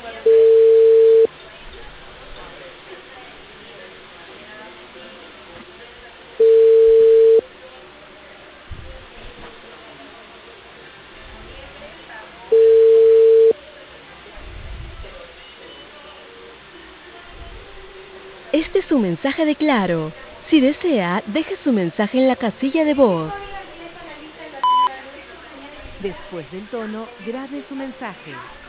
Este es un mensaje de Claro. Si desea, deje su mensaje en la casilla de voz. Después del tono, grabe su mensaje.